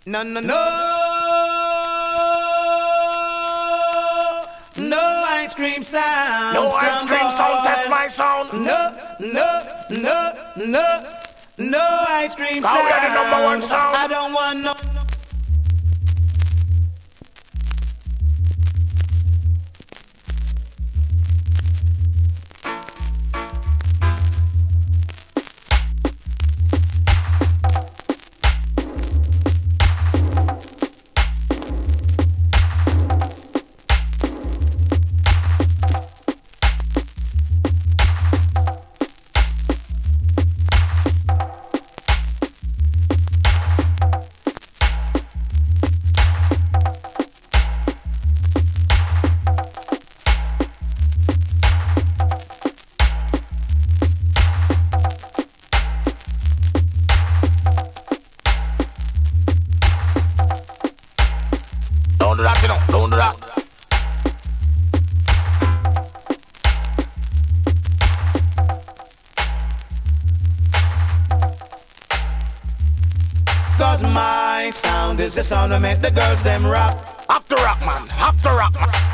No, no, no. No ice cream sound. No ice cream sound, that's my sound. No ice cream sound. We are the number one sound. I don't want no. Don't do that, you know. Don't do that. Cause my sound is the sound that make the girls them rock. Have to rock, man. Have to rock, man.